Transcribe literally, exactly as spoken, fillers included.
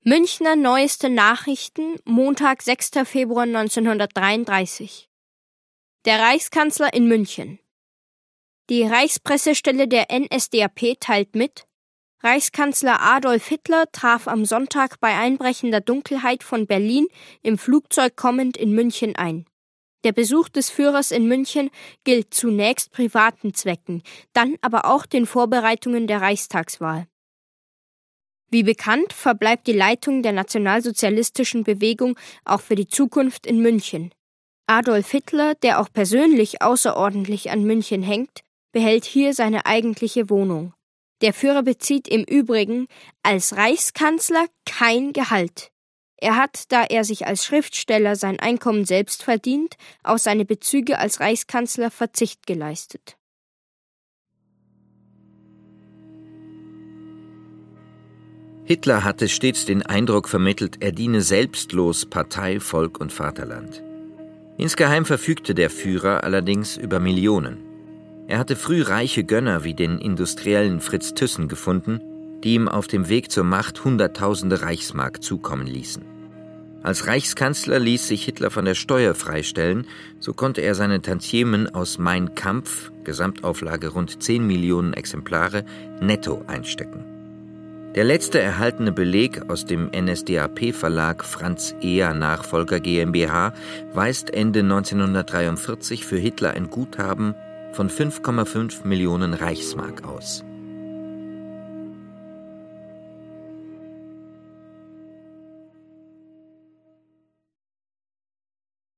Münchner Neueste Nachrichten, Montag, sechster Februar neunzehnhundertdreiunddreißig. Der Reichskanzler in München. Die Reichspressestelle der N S D A P teilt mit: Reichskanzler Adolf Hitler traf am Sonntag bei einbrechender Dunkelheit von Berlin im Flugzeug kommend in München ein. Der Besuch des Führers in München gilt zunächst privaten Zwecken, dann aber auch den Vorbereitungen der Reichstagswahl. Wie bekannt, verbleibt die Leitung der nationalsozialistischen Bewegung auch für die Zukunft in München. Adolf Hitler, der auch persönlich außerordentlich an München hängt, behält hier seine eigentliche Wohnung. Der Führer bezieht im Übrigen als Reichskanzler kein Gehalt. Er hat, da er sich als Schriftsteller sein Einkommen selbst verdient, auf seine Bezüge als Reichskanzler Verzicht geleistet. Hitler hatte stets den Eindruck vermittelt, er diene selbstlos Partei, Volk und Vaterland. Insgeheim verfügte der Führer allerdings über Millionen. Er hatte früh reiche Gönner wie den Industriellen Fritz Thyssen gefunden, die ihm auf dem Weg zur Macht Hunderttausende Reichsmark zukommen ließen. Als Reichskanzler ließ sich Hitler von der Steuer freistellen, so konnte er seine Tantiemen aus Mein Kampf, Gesamtauflage rund zehn Millionen Exemplare, netto einstecken. Der letzte erhaltene Beleg aus dem N S D A P-Verlag Franz Eher Nachfolger GmbH weist Ende neunzehnhundertdreiundvierzig für Hitler ein Guthaben von fünf Komma fünf Millionen Reichsmark aus.